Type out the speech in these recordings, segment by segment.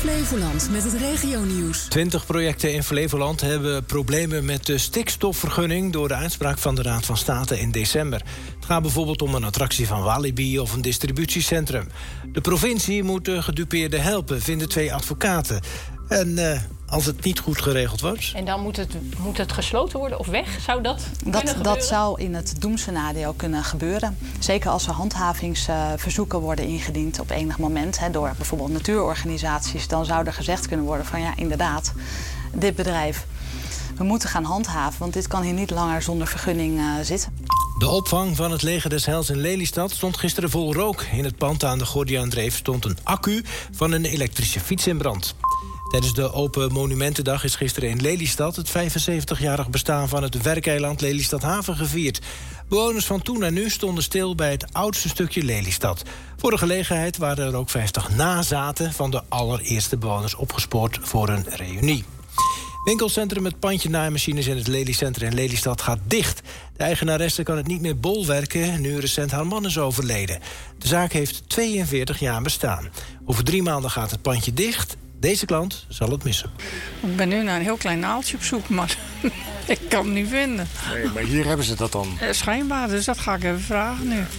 Flevoland met het regionieuws. 20 projecten in Flevoland hebben problemen met de stikstofvergunning door de uitspraak van de Raad van State in december. Het gaat bijvoorbeeld om een attractie van Walibi of een distributiecentrum. De provincie moet de gedupeerden helpen, vinden 2 advocaten. En als het niet goed geregeld wordt... En dan moet het gesloten worden of weg? Zou dat kunnen gebeuren? Dat zou in het doemscenario kunnen gebeuren. Zeker als er handhavingsverzoeken worden ingediend op enig moment... door bijvoorbeeld natuurorganisaties... dan zou er gezegd kunnen worden van ja, inderdaad, dit bedrijf... we moeten gaan handhaven, want dit kan hier niet langer zonder vergunning zitten. De opvang van het Leger des Heils in Lelystad stond gisteren vol rook. In het pand aan de Gordiaandreef stond een accu van een elektrische fiets in brand. Tijdens de Open Monumentendag is gisteren in Lelystad... het 75-jarig bestaan van het werkeiland Lelystad Haven gevierd. Bewoners van toen en nu stonden stil bij het oudste stukje Lelystad. Voor de gelegenheid waren er ook 50 nazaten... van de allereerste bewoners opgespoord voor een reunie. Winkelcentrum Het Pandje Naaimachines in het Lelycentrum in Lelystad gaat dicht. De eigenaresse kan het niet meer bolwerken, nu recent haar man is overleden. De zaak heeft 42 jaar bestaan. Over 3 maanden gaat het pandje dicht. Deze klant zal het missen. Ik ben nu naar een heel klein naaltje op zoek, maar ik kan het niet vinden. Nee, maar hier hebben ze dat dan? Schijnbaar, dus dat ga ik even vragen nu.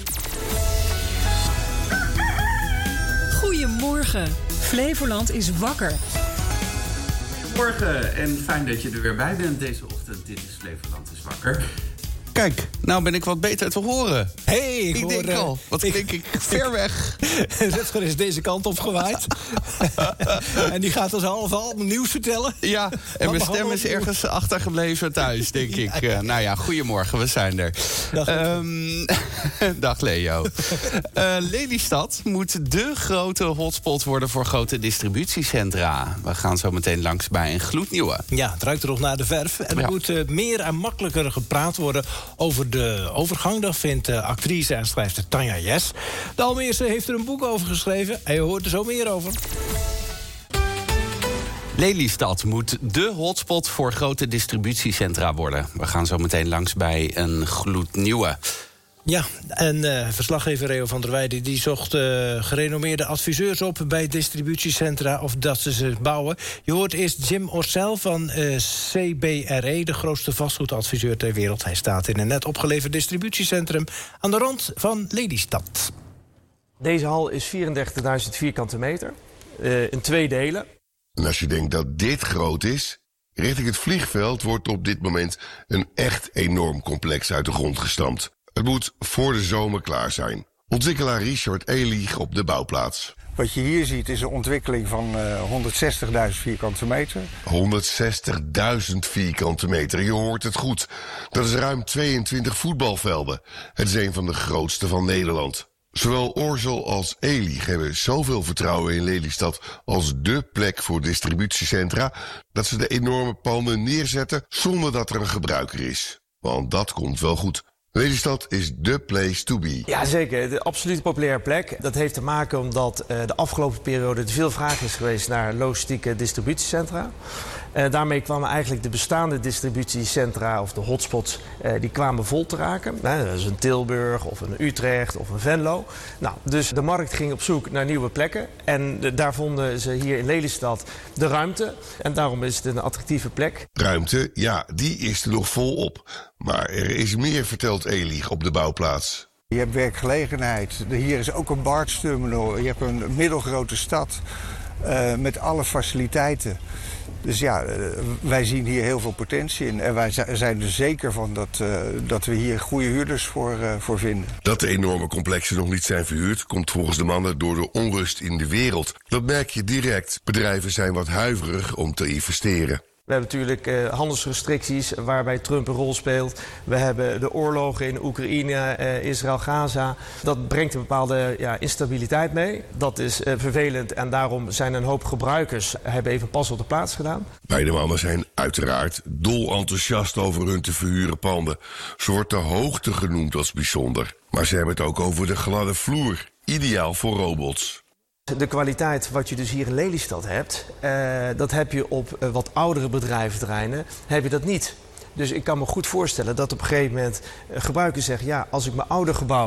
Goedemorgen. Flevoland is wakker. Goedemorgen en fijn dat je er weer bij bent deze ochtend. Dit is Flevoland is wakker. Kijk, nou ben ik wat beter te horen. Hey, ik denk al, wat klink ik ver weg. Rutger is deze kant op gewaaid. En die gaat ons half nieuws vertellen. Ja, en mijn stem is ergens achtergebleven thuis, denk ik. Nou ja, goedemorgen, we zijn er. Dag Leo. Lelystad moet dé grote hotspot worden voor grote distributiecentra. We gaan zo meteen langs bij een gloednieuwe. Ja, het ruikt er nog naar de verf. En er moet meer en makkelijker gepraat worden over de overgang. Dat vindt actrice en schrijfster Tanja Jes. De Almeerse heeft er een boek over geschreven. En je hoort er zo meer over. Lelystad moet dé hotspot voor grote distributiecentra worden. We gaan zo meteen langs bij een gloednieuwe. Ja, en verslaggever Reo van der Weijden die zocht gerenommeerde adviseurs op bij distributiecentra of dat ze bouwen. Je hoort eerst Jim Orsel van CBRE, de grootste vastgoedadviseur ter wereld. Hij staat in een net opgeleverd distributiecentrum aan de rand van Lelystad. Deze hal is 34.000 vierkante meter, in 2 delen. En als je denkt dat dit groot is, richting het vliegveld wordt op dit moment een echt enorm complex uit de grond gestampt. Het moet voor de zomer klaar zijn. Ontwikkelaar Richard Elig op de bouwplaats. Wat je hier ziet is een ontwikkeling van 160.000 vierkante meter. 160.000 vierkante meter, je hoort het goed. Dat is ruim 22 voetbalvelden. Het is een van de grootste van Nederland. Zowel Orsel als Elig hebben zoveel vertrouwen in Lelystad als dé plek voor distributiecentra, dat ze de enorme panden neerzetten zonder dat er een gebruiker is. Want dat komt wel goed. Lelystad is the place to be. Ja, zeker. De absoluut populaire plek. Dat heeft te maken omdat de afgelopen periode er veel vraag is geweest naar logistieke distributiecentra. Daarmee kwamen eigenlijk de bestaande distributiecentra of de hotspots, die kwamen vol te raken. Dat is een Tilburg of een Utrecht of een Venlo. Nou, dus de markt ging op zoek naar nieuwe plekken. En daar vonden ze hier in Lelystad de ruimte. En daarom is het een attractieve plek. Ruimte, ja, die is er nog volop. Maar er is meer, vertelt Elig op de bouwplaats. Je hebt werkgelegenheid. Hier is ook een barge terminal. Je hebt een middelgrote stad met alle faciliteiten. Dus ja, wij zien hier heel veel potentie in. En wij zijn er zeker van dat we hier goede huurders voor vinden. Dat de enorme complexen nog niet zijn verhuurd komt volgens de mannen door de onrust in de wereld. Dat merk je direct. Bedrijven zijn wat huiverig om te investeren. We hebben natuurlijk handelsrestricties waarbij Trump een rol speelt. We hebben de oorlogen in Oekraïne, Israël, Gaza. Dat brengt een bepaalde instabiliteit mee. Dat is vervelend en daarom zijn een hoop gebruikers hebben even pas op de plaats gedaan. Beide mannen zijn uiteraard dol enthousiast over hun te verhuren panden. Zo wordt de hoogte genoemd als bijzonder. Maar ze hebben het ook over de gladde vloer. Ideaal voor robots. De kwaliteit wat je dus hier in Lelystad hebt, dat heb je op wat oudere bedrijventerreinen, heb je dat niet. Dus ik kan me goed voorstellen dat op een gegeven moment gebruikers zeggen, ja, als ik mijn oude gebouw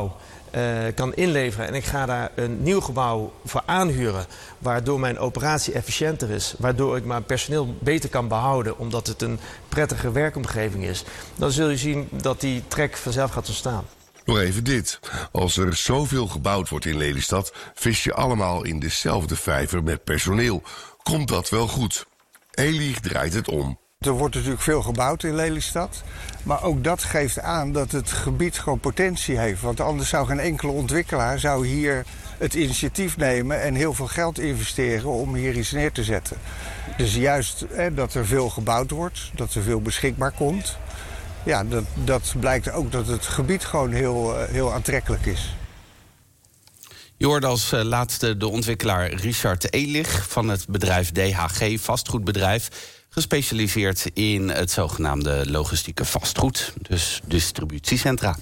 kan inleveren en ik ga daar een nieuw gebouw voor aanhuren, waardoor mijn operatie efficiënter is, waardoor ik mijn personeel beter kan behouden, omdat het een prettige werkomgeving is, dan zul je zien dat die trek vanzelf gaat ontstaan. Nog even dit. Als er zoveel gebouwd wordt in Lelystad, vis je allemaal in dezelfde vijver met personeel. Komt dat wel goed? Elie draait het om. Er wordt natuurlijk veel gebouwd in Lelystad. Maar ook dat geeft aan dat het gebied gewoon potentie heeft. Want anders zou geen enkele ontwikkelaar hier het initiatief nemen en heel veel geld investeren om hier iets neer te zetten. Dus juist dat er veel gebouwd wordt, dat er veel beschikbaar komt. Ja, dat blijkt ook dat het gebied gewoon heel aantrekkelijk is. Je hoorde als laatste de ontwikkelaar Richard Elich van het bedrijf DHG, vastgoedbedrijf, gespecialiseerd in het zogenaamde logistieke vastgoed, dus distributiecentra.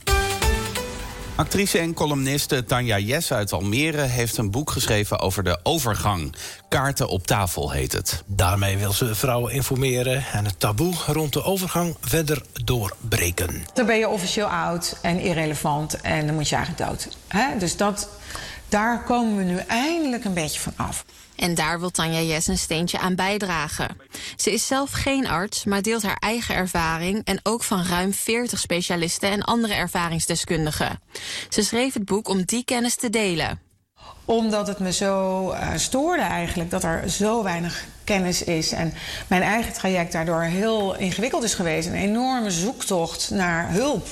Actrice en columniste Tanja Jes uit Almere heeft een boek geschreven over de overgang. Kaarten op tafel heet het. Daarmee wil ze vrouwen informeren en het taboe rond de overgang verder doorbreken. Dan ben je officieel oud en irrelevant en dan moet je eigenlijk dood. Dus daar komen we nu eindelijk een beetje van af. En daar wil Tanja Jes een steentje aan bijdragen. Ze is zelf geen arts, maar deelt haar eigen ervaring en ook van ruim 40 specialisten en andere ervaringsdeskundigen. Ze schreef het boek om die kennis te delen. Omdat het me zo stoorde eigenlijk dat er zo weinig kennis is en mijn eigen traject daardoor heel ingewikkeld is geweest. Een enorme zoektocht naar hulp.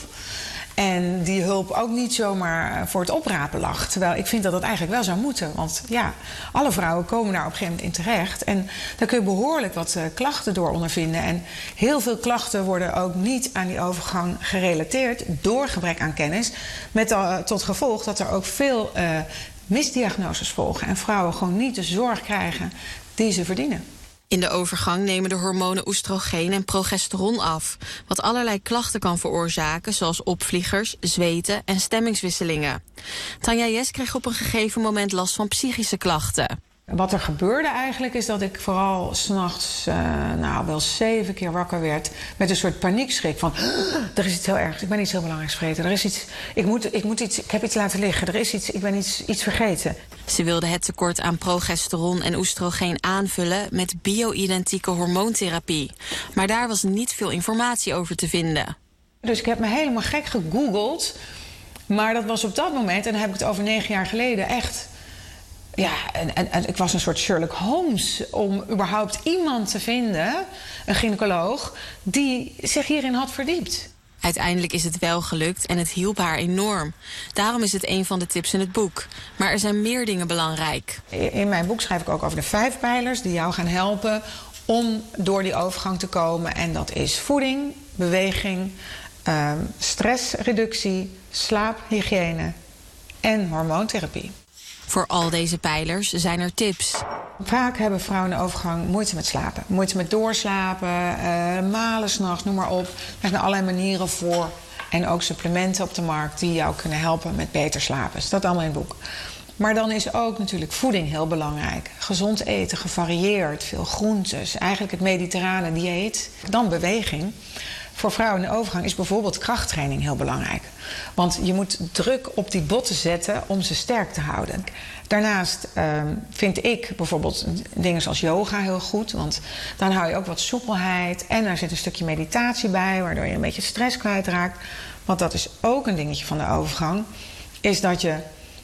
En die hulp ook niet zomaar voor het oprapen lag. Terwijl ik vind dat dat eigenlijk wel zou moeten. Want ja, alle vrouwen komen daar op een gegeven moment in terecht. En daar kun je behoorlijk wat klachten door ondervinden. En heel veel klachten worden ook niet aan die overgang gerelateerd door gebrek aan kennis. Met tot gevolg dat er ook veel misdiagnoses volgen. En vrouwen gewoon niet de zorg krijgen die ze verdienen. In de overgang nemen de hormonen oestrogeen en progesteron af, wat allerlei klachten kan veroorzaken, zoals opvliegers, zweten en stemmingswisselingen. Tanja Jes kreeg op een gegeven moment last van psychische klachten. Wat er gebeurde eigenlijk is dat ik vooral 's nachts wel 7 keer wakker werd met een soort paniekschrik van er is iets heel ergs, ik ben iets heel belangrijks vergeten, er is iets, ik heb iets laten liggen, er is iets, ik ben iets vergeten. Ze wilde het tekort aan progesteron en oestrogeen aanvullen met bio-identieke hormoontherapie. Maar daar was niet veel informatie over te vinden. Dus ik heb me helemaal gek gegoogeld, maar dat was op dat moment, en dan heb ik het over 9 jaar geleden, echt. Ja, en ik was een soort Sherlock Holmes om überhaupt iemand te vinden, een gynaecoloog, die zich hierin had verdiept. Uiteindelijk is het wel gelukt en het hielp haar enorm. Daarom is het een van de tips in het boek. Maar er zijn meer dingen belangrijk. In mijn boek schrijf ik ook over de 5 pijlers die jou gaan helpen om door die overgang te komen. En dat is voeding, beweging, stressreductie, slaaphygiëne en hormoontherapie. Voor al deze pijlers zijn er tips. Vaak hebben vrouwen in de overgang moeite met slapen. Moeite met doorslapen, malen 's nachts, noem maar op. Er zijn allerlei manieren voor. En ook supplementen op de markt die jou kunnen helpen met beter slapen. Dat staat allemaal in het boek. Maar dan is ook natuurlijk voeding heel belangrijk. Gezond eten, gevarieerd, veel groentes. Eigenlijk het mediterrane dieet. Dan beweging. Voor vrouwen in de overgang is bijvoorbeeld krachttraining heel belangrijk. Want je moet druk op die botten zetten om ze sterk te houden. Daarnaast vind ik bijvoorbeeld dingen zoals yoga heel goed. Want dan hou je ook wat soepelheid. En daar zit een stukje meditatie bij, waardoor je een beetje stress kwijtraakt. Want dat is ook een dingetje van de overgang. Is dat je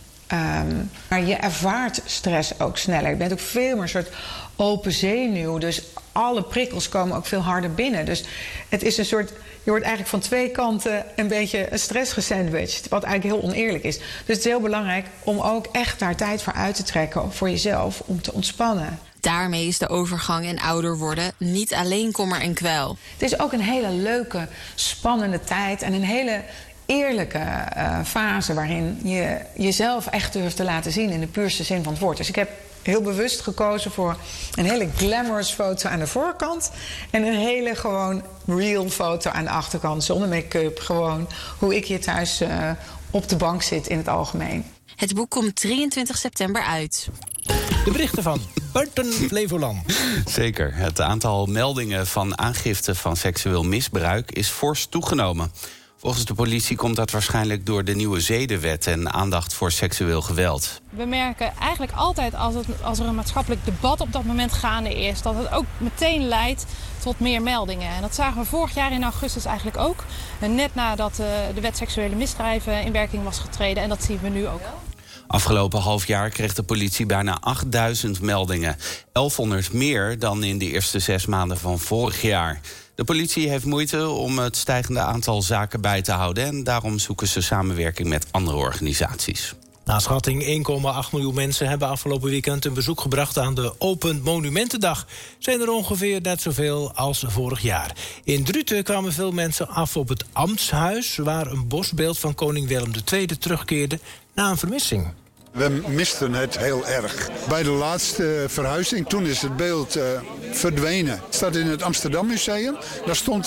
ervaart stress ook sneller. Je bent ook veel meer een soort open zenuw. Dus alle prikkels komen ook veel harder binnen. Dus het is een soort, je wordt eigenlijk van 2 kanten een beetje een stress gesandwiched. Wat eigenlijk heel oneerlijk is. Dus het is heel belangrijk om ook echt daar tijd voor uit te trekken voor jezelf. Om te ontspannen. Daarmee is de overgang en ouder worden niet alleen kommer en kwel. Het is ook een hele leuke, spannende tijd. En een hele eerlijke fase waarin je jezelf echt durft te laten zien in de puurste zin van het woord. Dus ik heb heel bewust gekozen voor een hele glamorous foto aan de voorkant en een hele gewoon real foto aan de achterkant, zonder make-up. Gewoon hoe ik hier thuis op de bank zit in het algemeen. Het boek komt 23 september uit. De berichten van buiten Flevoland. Zeker. Het aantal meldingen van aangifte van seksueel misbruik is fors toegenomen. Volgens de politie komt dat waarschijnlijk door de nieuwe zedenwet en aandacht voor seksueel geweld. We merken eigenlijk altijd als er een maatschappelijk debat op dat moment gaande is, dat het ook meteen leidt tot meer meldingen. En dat zagen we vorig jaar in augustus eigenlijk ook. En net nadat de wet seksuele misdrijven in werking was getreden. En dat zien we nu ook. Afgelopen half jaar kreeg de politie bijna 8000 meldingen. 1100 meer dan in de eerste 6 maanden van vorig jaar. De politie heeft moeite om het stijgende aantal zaken bij te houden. En daarom zoeken ze samenwerking met andere organisaties. Na schatting 1,8 miljoen mensen hebben afgelopen weekend een bezoek gebracht aan de Open Monumentendag. Zijn er ongeveer net zoveel als vorig jaar. In Druten kwamen veel mensen af op het Ambtshuis, waar een bosbeeld van koning Willem II terugkeerde na een vermissing. We misten het heel erg. Bij de laatste verhuizing, toen is het beeld verdwenen. Het staat in het Amsterdam Museum. Daar stond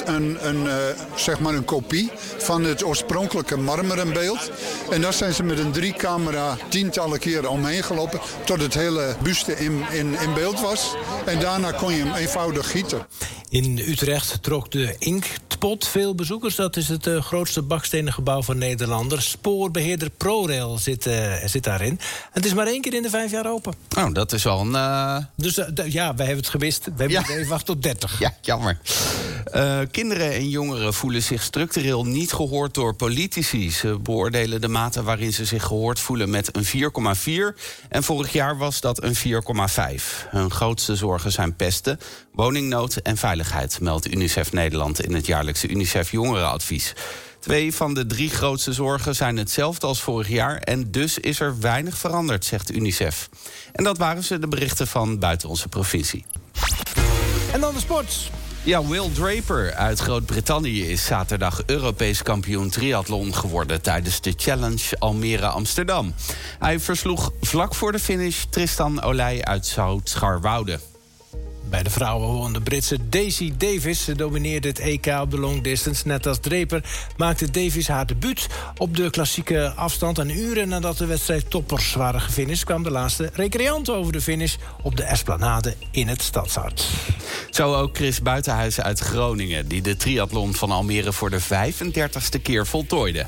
een kopie van het oorspronkelijke marmeren beeld. En daar zijn ze met een 3-camera tientallen keren omheen gelopen tot het hele buste in beeld was. En daarna kon je hem eenvoudig gieten. In Utrecht trok de Inktpot veel bezoekers. Dat is het grootste bakstenen gebouw van Nederlander. Spoorbeheerder ProRail zit daarin. Het is maar 1 keer in de 5 jaar open. Oh, dat is al een... Dus wij hebben het gemist. We hebben even wachten tot 30. Ja, jammer. Kinderen en jongeren voelen zich structureel niet gehoord door politici. Ze beoordelen de mate waarin ze zich gehoord voelen met een 4,4. En vorig jaar was dat een 4,5. Hun grootste zorgen zijn pesten, woningnood en veiligheid, meldt UNICEF Nederland in het jaarlijkse UNICEF Jongerenadvies. 2 van de 3 grootste zorgen zijn hetzelfde als vorig jaar en dus is er weinig veranderd, zegt UNICEF. En dat waren ze, de berichten van buiten onze provincie. En dan de sport. Ja, Will Draper uit Groot-Brittannië is zaterdag Europees kampioen triathlon geworden tijdens de Challenge Almere-Amsterdam. Hij versloeg vlak voor de finish Tristan Olij uit Zout-Scharwoude. Bij de vrouwen won de Britse Daisy Davis. Ze domineerde het EK op de long distance. Net als Draper maakte Davis haar debuut op de klassieke afstand. En uren nadat de wedstrijd toppers waren gefinished, kwam de laatste recreant over de finish op de Esplanade in het Stadshart. Zo ook Chris Buitenhuis uit Groningen, die de triathlon van Almere voor de 35e keer voltooide.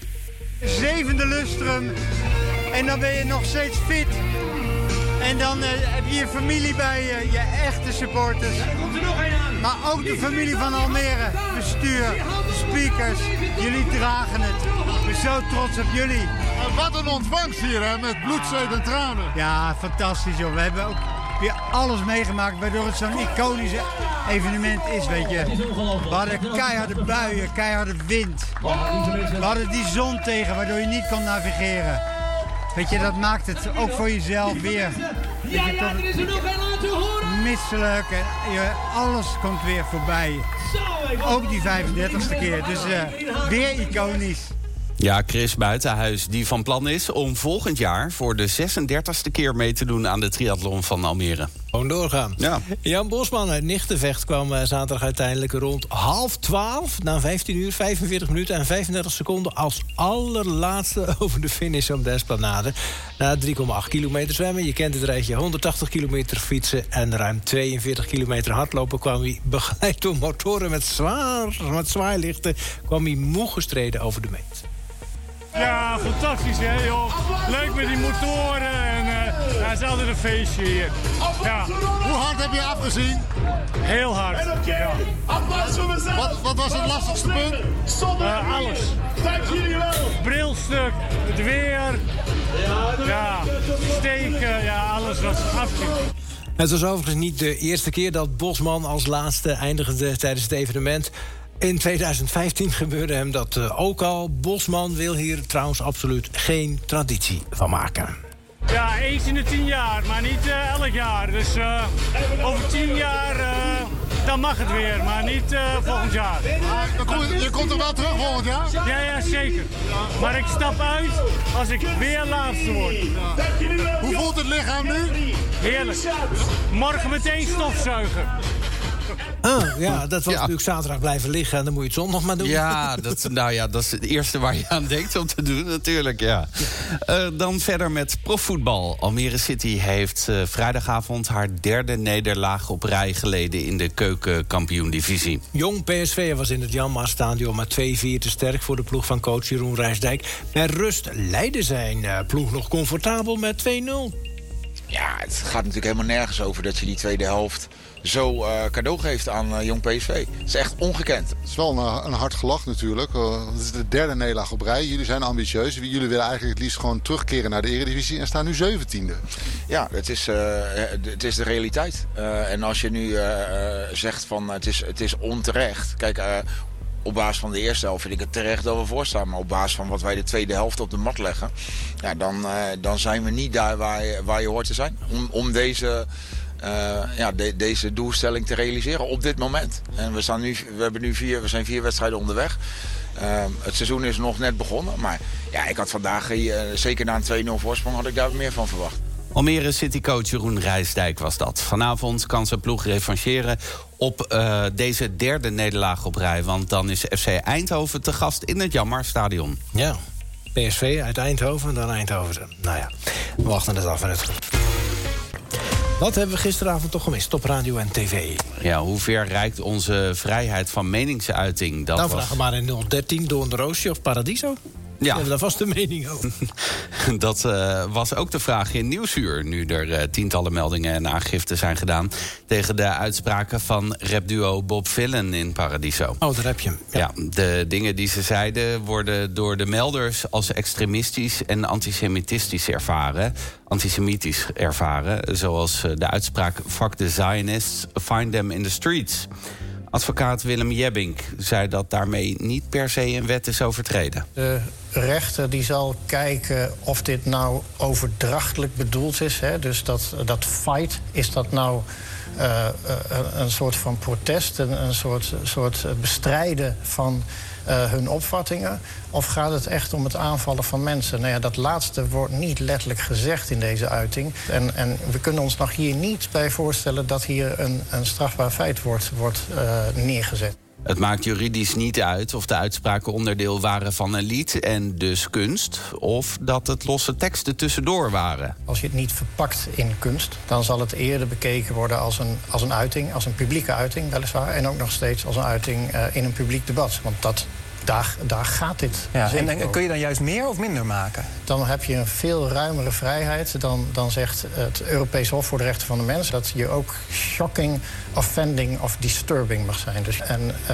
7e lustrum en dan ben je nog steeds fit. En dan heb je je familie bij je, je echte supporters. Maar ook de familie van Almere, bestuur, speakers. Jullie dragen het. Ik ben zo trots op jullie. En wat een ontvangst hier, hè, met bloed, zweet en tranen. Ja, fantastisch, joh. We hebben ook weer alles meegemaakt, waardoor het zo'n iconisch evenement is, weet je. We hadden keiharde buien, keiharde wind. We hadden die zon tegen, waardoor je niet kon navigeren. Weet je, dat maakt het ook voor jezelf weer. Ja, er is er nog een aan te horen. Misselijk en alles komt weer voorbij. Ook die 35e keer, dus weer iconisch. Ja, Chris Buitenhuis, die van plan is om volgend jaar voor de 36e keer mee te doen aan de triathlon van Almere. Gewoon doorgaan. Ja. Jan Bosman uit Nichtenvecht kwam zaterdag uiteindelijk rond 11:30... na 15 uur, 45 minuten en 35 seconden... als allerlaatste over de finish op de Esplanade. Na 3,8 kilometer zwemmen, je kent het rijtje, 180 kilometer fietsen... en ruim 42 kilometer hardlopen kwam hij begeleid door motoren met zwaailichten... kwam hij moe gestreden over de meet. Ja, fantastisch hè joh. Leuk met die motoren en het is altijd een feestje hier. Ja. Hoe hard heb je afgezien? Heel hard. Ja. Wat was het lastigste punt? Alles. Brilstuk, het weer, ja, steken, ja, alles was afzien. Het was overigens niet de eerste keer dat Bosman als laatste eindigde tijdens het evenement. In 2015 gebeurde hem dat ook al. Bosman wil hier trouwens absoluut geen traditie van maken. Ja, eens in de 10 jaar, maar niet elk jaar. Dus over 10 jaar, dan mag het weer, maar niet volgend jaar. Je komt er wel terug volgend jaar? Ja, zeker. Maar ik stap uit als ik weer laatste word. Hoe voelt het lichaam nu? Heerlijk. Morgen meteen stofzuigen. Ja, dat was natuurlijk zaterdag blijven liggen en dan moet je het zondag maar doen. Ja, dat is het eerste waar je aan denkt om te doen, natuurlijk, ja. Dan verder met profvoetbal. Almere City heeft vrijdagavond haar 3e nederlaag op rij geleden in de keukenkampioen-divisie. Jong PSV was in het Jan Maas-stadion maar 2-4 te sterk voor de ploeg van coach Jeroen Rijsdijk. Bij rust leidde zijn ploeg nog comfortabel met 2-0. Ja, het gaat natuurlijk helemaal nergens over dat je die tweede helft zo cadeau geeft aan Jong PSV. Het is echt ongekend. Het is wel een hard gelach natuurlijk. Het is de 3e nederlaag op rij. Jullie zijn ambitieus. Jullie willen eigenlijk het liefst gewoon terugkeren naar de Eredivisie en staan nu 17e. Ja, het is de realiteit. En als je nu zegt van het is onterecht. Kijk, op basis van de eerste helft vind ik het terecht dat we voorstaan. Maar op basis van wat wij de tweede helft op de mat leggen, ja, dan zijn we niet daar waar je hoort te zijn. Om deze doelstelling te realiseren op dit moment. En we zijn 4 wedstrijden onderweg. Het seizoen is nog net begonnen. Maar ja, ik had vandaag, zeker na een 2-0 voorsprong, had ik daar meer van verwacht. Almere City-coach Jeroen Rijsdijk was dat. Vanavond kan zijn ploeg revancheren op deze 3e nederlaag op rij. Want dan is FC Eindhoven te gast in het Jan Maas-stadion. Ja, PSV uit Eindhoven, dan Eindhoven. Nou ja, we wachten het af. Wat hebben we gisteravond toch gemist op radio en tv? Ja, hoe ver reikt onze vrijheid van meningsuiting? Dat vragen maar in 013 Doornroosje of Paradiso. Ja. We hebben daar vast de mening over. Dat was ook de vraag in Nieuwsuur, nu er tientallen meldingen en aangiften zijn gedaan tegen de uitspraken van rapduo Bob Villen in Paradiso. Oh, daar heb je hem. Ja, de dingen die ze zeiden worden door de melders als extremistisch en antisemitisch ervaren. Zoals de uitspraak "Fuck the Zionists, find them in the streets". Advocaat Willem Jebbink zei dat daarmee niet per se een wet is overtreden. De rechter die zal kijken of dit nou overdrachtelijk bedoeld is. Hè? Dus dat fight, is dat nou een soort van protest, een soort bestrijden van hun opvattingen? Of gaat het echt om het aanvallen van mensen? Nou ja, dat laatste wordt niet letterlijk gezegd in deze uiting. En we kunnen ons nog hier niet bij voorstellen dat hier een strafbaar feit wordt neergezet. Het maakt juridisch niet uit of de uitspraken onderdeel waren van een lied en dus kunst, of dat het losse teksten tussendoor waren. Als je het niet verpakt in kunst, dan zal het eerder bekeken worden als een uiting, als een publieke uiting weliswaar, en ook nog steeds als een uiting in een publiek debat. Want daar gaat dit. Ja, en kun je dan juist meer of minder maken? Dan heb je een veel ruimere vrijheid. Dan zegt het Europees Hof voor de Rechten van de Mens dat je ook shocking, offending of disturbing mag zijn. Dus,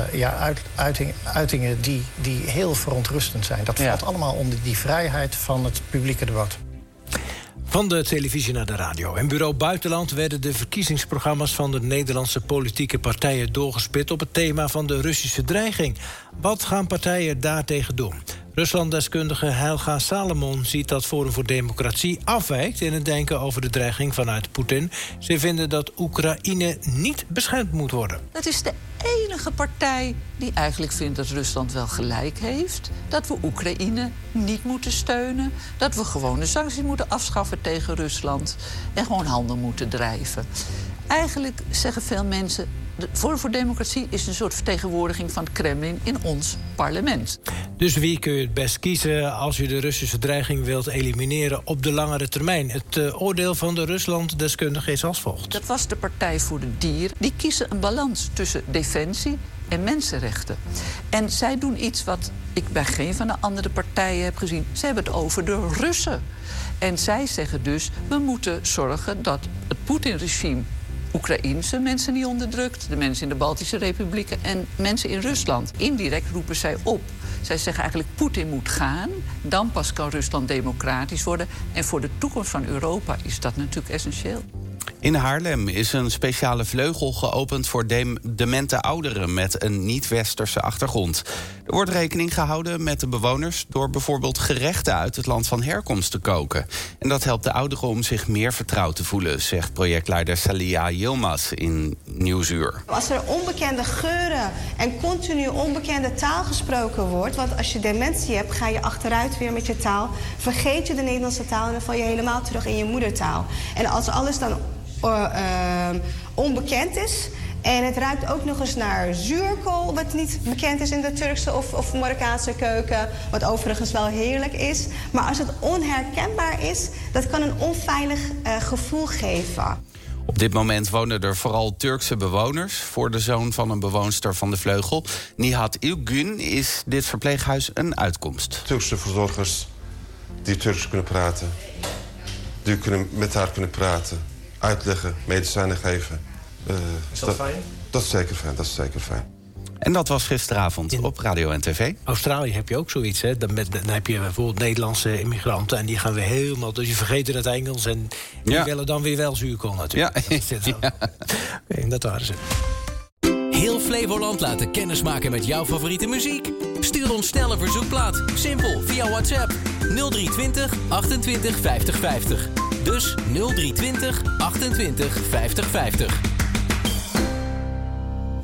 uitingen die heel verontrustend zijn. Dat valt allemaal onder die vrijheid van het publieke debat. Van de televisie naar de radio. In Bureau Buitenland werden de verkiezingsprogramma's van de Nederlandse politieke partijen doorgespit op het thema van de Russische dreiging. Wat gaan partijen daartegen doen? Ruslanddeskundige Helga Salomon ziet dat Forum voor Democratie afwijkt in het denken over de dreiging vanuit Poetin. Ze vinden dat Oekraïne niet beschermd moet worden. Dat is de enige partij die eigenlijk vindt dat Rusland wel gelijk heeft. Dat we Oekraïne niet moeten steunen. Dat we gewoon de sancties moeten afschaffen tegen Rusland. En gewoon handel moeten drijven. Eigenlijk zeggen veel mensen, de Forum voor Democratie is een soort vertegenwoordiging van het Kremlin in ons parlement. Dus wie kun je het best kiezen als je de Russische dreiging wilt elimineren op de langere termijn? Het oordeel van de Ruslanddeskundige is als volgt. Dat was de Partij voor de Dieren. Die kiezen een balans tussen defensie en mensenrechten. En zij doen iets wat ik bij geen van de andere partijen heb gezien. Ze hebben het over de Russen. En zij zeggen dus, we moeten zorgen dat het Poetin-regime Oekraïense mensen niet onderdrukt, de mensen in de Baltische Republieken en mensen in Rusland. Indirect roepen zij op. Zij zeggen eigenlijk, Poetin moet gaan, dan pas kan Rusland democratisch worden. En voor de toekomst van Europa is dat natuurlijk essentieel. In Haarlem is een speciale vleugel geopend voor demente ouderen met een niet-westerse achtergrond. Er wordt rekening gehouden met de bewoners door bijvoorbeeld gerechten uit het land van herkomst te koken. En dat helpt de ouderen om zich meer vertrouwd te voelen, zegt projectleider Salia Yilmaz in Nieuwsuur. Als er onbekende geuren en continu onbekende taal gesproken wordt, want als je dementie hebt, ga je achteruit weer met je taal, vergeet je de Nederlandse taal en dan val je helemaal terug in je moedertaal. En als alles dan onbekend is En het ruikt ook nog eens naar zuurkool, wat niet bekend is in de Turkse of Marokkaanse keuken. Wat overigens wel heerlijk is. Maar als het onherkenbaar is, dat kan een onveilig gevoel geven. Op dit moment wonen er vooral Turkse bewoners. Voor de zoon van een bewoonster van de Vleugel, Nihat Ilgün, is dit verpleeghuis een uitkomst. Turkse verzorgers die Turks kunnen praten. Die met haar kunnen praten, uitleggen, medicijnen geven. Is dat fijn? Dat is zeker fijn. En dat was gisteravond op Radio en TV. Australië heb je ook zoiets, hè? Dan heb je bijvoorbeeld Nederlandse immigranten en die gaan weer helemaal... Dus je vergeten het Engels en die willen dan weer wel zuurkool natuurlijk. Ja. Oké, dat waren ze. Heel Flevoland laten kennismaken met jouw favoriete muziek? Stuur ons snel een verzoekplaat. Simpel, via WhatsApp. 0320 28 50 50. Dus 0320 28 50 50.